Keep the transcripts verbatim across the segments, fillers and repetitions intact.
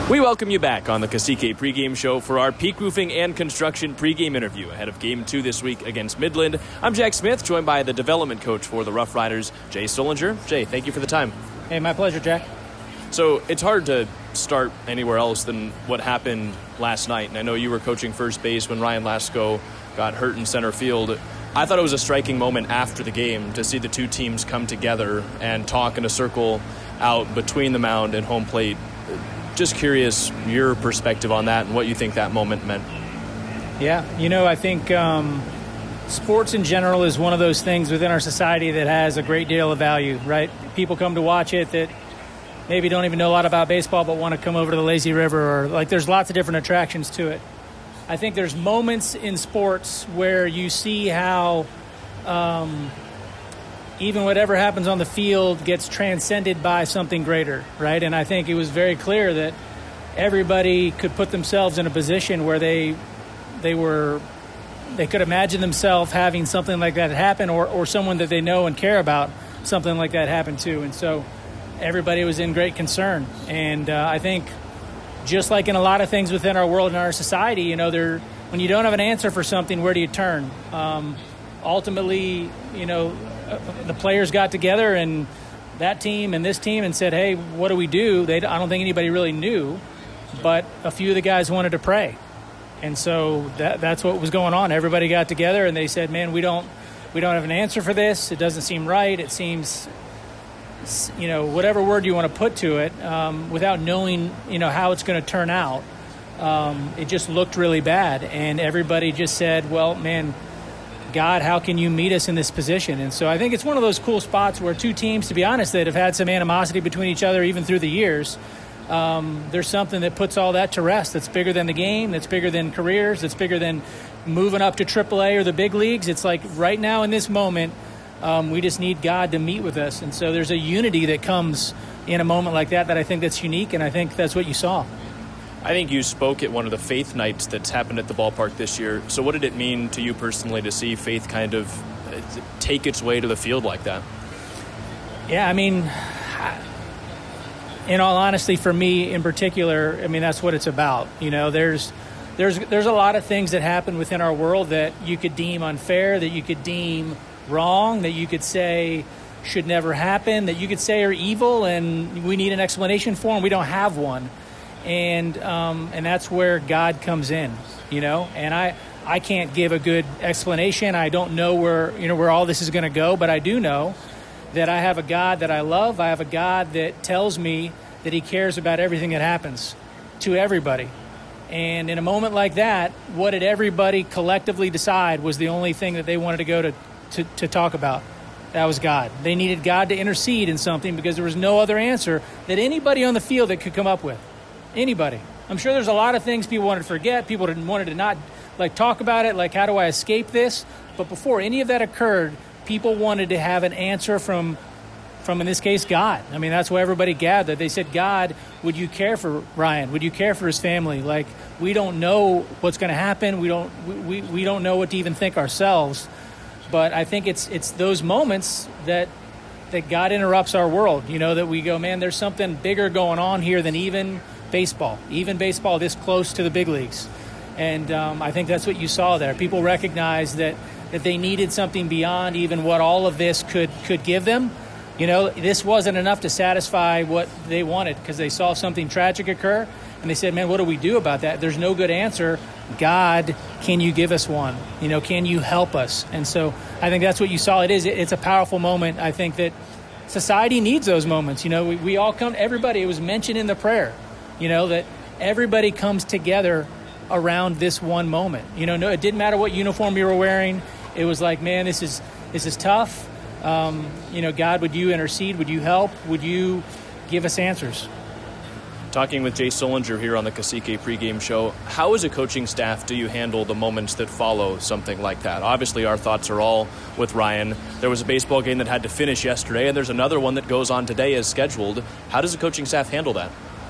We welcome you back on the Cacique pregame show for our Peak Roofing and Construction pregame interview ahead of Game two this week against Midland. I'm Jack Smith, joined by the development coach for the Rough Riders, Jay Stollinger. Jay, thank you for the time. Hey, my pleasure, Jack. So it's hard to start anywhere else than what happened last night. And I know you were coaching first base when Ryan Lasko got hurt in center field. I thought it was a striking moment after the game to see the two teams come together and talk in a circle out between the mound and home plate. Just curious your perspective on that and what you think that moment meant. Yeah, you know, I think um, sports in general is one of those things within our society that has a great deal of value, right? People come to watch it that maybe don't even know a lot about baseball but want to come over to the lazy river, or like there's lots of different attractions to it. I think there's moments in sports where you see how um, even whatever happens on the field gets transcended by something greater, right? And I think it was very clear that everybody could put themselves in a position where they they were they could imagine themselves having something like that happen, or, or someone that they know and care about, something like that happen to. And so everybody was in great concern. And uh, I think just like in a lot of things within our world and our society, you know, there when you don't have an answer for something, where do you turn? Um, ultimately, you know, the players got together, and that team and this team, and said, hey, what do we do? They, I don't think anybody really knew, but a few of the guys wanted to pray. And so that, that's what was going on. Everybody got together and they said, man, we don't we don't have an answer for this. It doesn't seem right. It seems, you know, whatever word you want to put to it, um, without knowing, you know, how it's going to turn out. Um, it just looked really bad. And everybody just said, well, man, God, how can you meet us in this position? And so I think it's one of those cool spots where two teams, to be honest, that have had some animosity between each other even through the years, um, there's something that puts all that to rest. That's bigger than the game, that's bigger than careers, that's bigger than moving up to triple A or the big leagues. It's like right now in this moment, um, we just need God to meet with us. And so there's a unity that comes in a moment like that that I think that's unique, and I think that's what you saw. I think you spoke at one of the Faith Nights that's happened at the ballpark this year. So what did it mean to you personally to see Faith kind of take its way to the field like that? Yeah, I mean, in all honesty, for me in particular, I mean, that's what it's about. You know, there's there's there's a lot of things that happen within our world that you could deem unfair, that you could deem wrong, that you could say should never happen, that you could say are evil, and we need an explanation for them. We don't have one. And um, and that's where God comes in, you know. And I, I can't give a good explanation. I don't know where you know where all this is going to go, but I do know that I have a God that I love. I have a God that tells me that He cares about everything that happens to everybody. And in a moment like that, what did everybody collectively decide was the only thing that they wanted to go to to, to talk about? That was God. They needed God to intercede in something because there was no other answer that anybody on the field that could come up with. Anybody. I'm sure there's a lot of things people wanted to forget. People didn't wanted to not like talk about it. Like, how do I escape this? But before any of that occurred, people wanted to have an answer from, from in this case, God. I mean, that's why everybody gathered. They said, God, would you care for Ryan? Would you care for his family? Like, we don't know what's going to happen. We don't. We, we don't know what to even think ourselves. But I think it's it's those moments that that God interrupts our world. You know, that we go, man, there's something bigger going on here than even baseball, even baseball this close to the big leagues. And um, I think that's what you saw there. People recognized that, that they needed something beyond even what all of this could, could give them. You know, this wasn't enough to satisfy what they wanted because they saw something tragic occur and they said, man, what do we do about that? There's no good answer. God, can you give us one? You know, can you help us? And so I think that's what you saw. It is. It's a powerful moment. I think that society needs those moments. You know, we, we all come, everybody, it was mentioned in the prayer. You know, that everybody comes together around this one moment. You know, no, it didn't matter what uniform you were wearing. It was like, man, this is this is tough. Um, you know, God, would you intercede? Would you help? Would you give us answers? Talking with Jay Stollinger here on the Cacique pregame show, how as a coaching staff do you handle the moments that follow something like that? Obviously, our thoughts are all with Ryan. There was a baseball game that had to finish yesterday, and there's another one that goes on today as scheduled. How does the coaching staff handle that?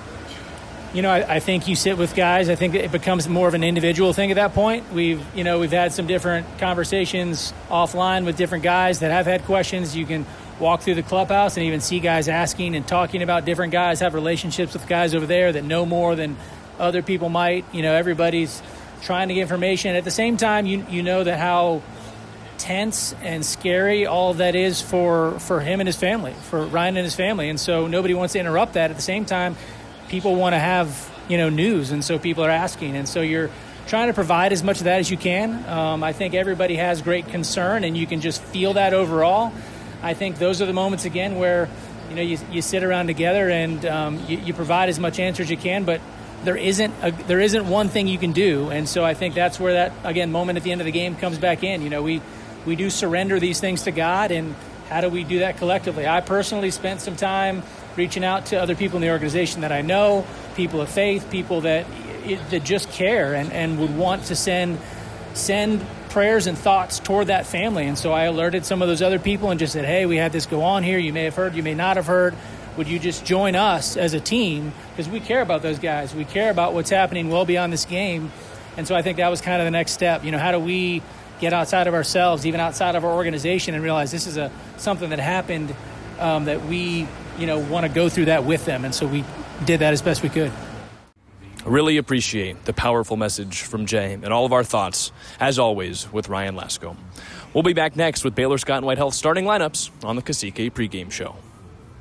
You know, I, I think you sit with guys. I think it becomes more of an individual thing at that point. We've, you know, we've had some different conversations offline with different guys that have had questions. You can walk through the clubhouse and even see guys asking and talking about different guys, have relationships with guys over there that know more than other people might. You know, everybody's trying to get information. At the same time, you you know that how tense and scary all of that is for, for him and his family, for Ryan and his family. And so nobody wants to interrupt that. At the same time, people want to have, you know, news. And so people are asking. And so you're trying to provide as much of that as you can. Um, I think everybody has great concern, and you can just feel that overall. I think those are the moments, again, where, you know, you, you sit around together and um, you, you provide as much answer as you can, but there isn't a, there isn't one thing you can do. And so I think that's where that, again, moment at the end of the game comes back in. You know, we, we do surrender these things to God, and how do we do that collectively? I personally spent some time reaching out to other people in the organization that I know, people of faith, people that that just care and, and would want to send send prayers and thoughts toward that family. And so I alerted some of those other people and just said, hey, we had this go on here. You may have heard, you may not have heard. Would you just join us as a team? Because we care about those guys. We care about what's happening well beyond this game. And so I think that was kind of the next step. You know, how do we get outside of ourselves, even outside of our organization, and realize this is a something that happened um, that we, you know, want to go through that with them. And so we did that as best we could. I really appreciate the powerful message from Jay and all of our thoughts, as always, with Ryan Lasko. We'll be back next with Baylor Scott and White Health starting lineups on the Cacique pregame show.